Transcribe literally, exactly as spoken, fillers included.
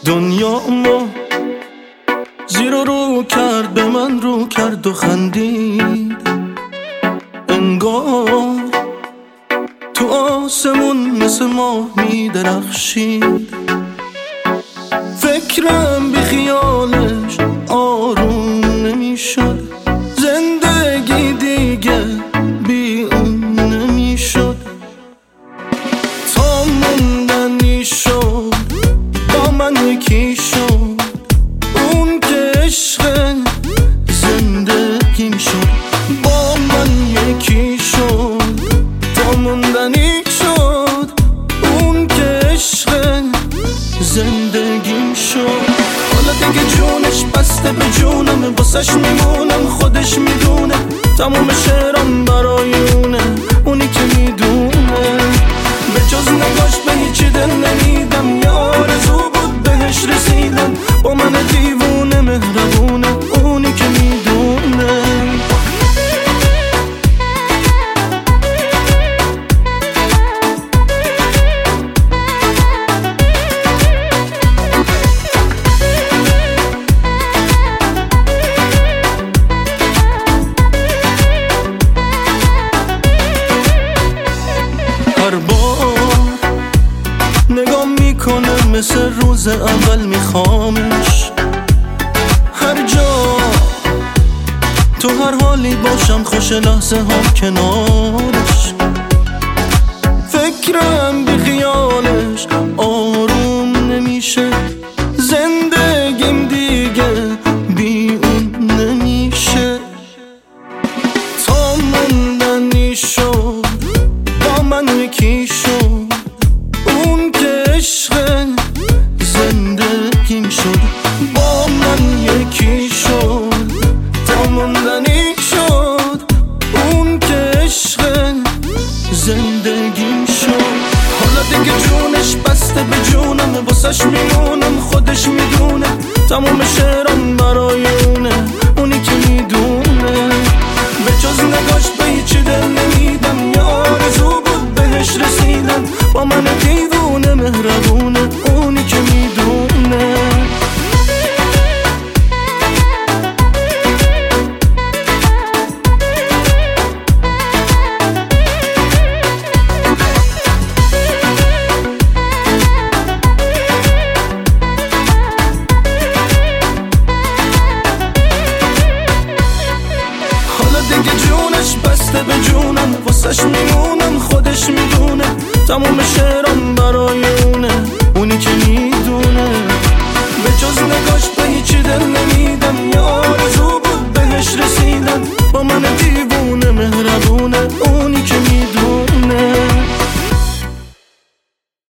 دنیا ما زیر و رو کرد، به من رو کرد و خندید. انگار تو آسمون مثل ماه می درخشید. فکرم بی خیالش آروم نمیشد، زندگی دیگه بی اون نمیشد. تا موندنی شد با من یکی شد، اون که عشق زندگیم شد. با من یکی شد تا موندنی شد، اون که عشق زندگیم شد. حالا دیگه جونش بسته به جونم، واسش میمونم خودش میدونه. تموم شعرام برای اونه، اونی که میدونه. به جز نگاش به هیچی دل نمیدم، یه آرزو بود بهش رسیدم. با من دیوونه مهربونه، اونی که میدونه. هر بار نگاه میکنه مثل روز اول میخوامش. هر جا تو هر حالی باشم، خوش لحظه ها کنارش. فکرم بی خیالش آروم نمیشه، زندگیم دیگه بی اون نمیشه. تا موندنی شد با من یکی شد، اون که عشق زندگیم شد. با من یکی شد تا موندنی شد، اون که عشق زندگیم شد. حالا دیگه جونش بسته به جونم، واسش میمونم خودش میدونه. تموم شعرام برای اونه، اونی که میدونه. به جز نگاش به هیچی دل نمیدم، یه آرزو بود بهش رسیدم. با من دیوونه مهربونه، اونی که میدونه. دیگه جونش بسته به جونم، واسش میمونم خودش میدونه. تموم شعرام برای اونه، اونی که میدونه. به جز نگاش به هیچی دل نمیدم، یا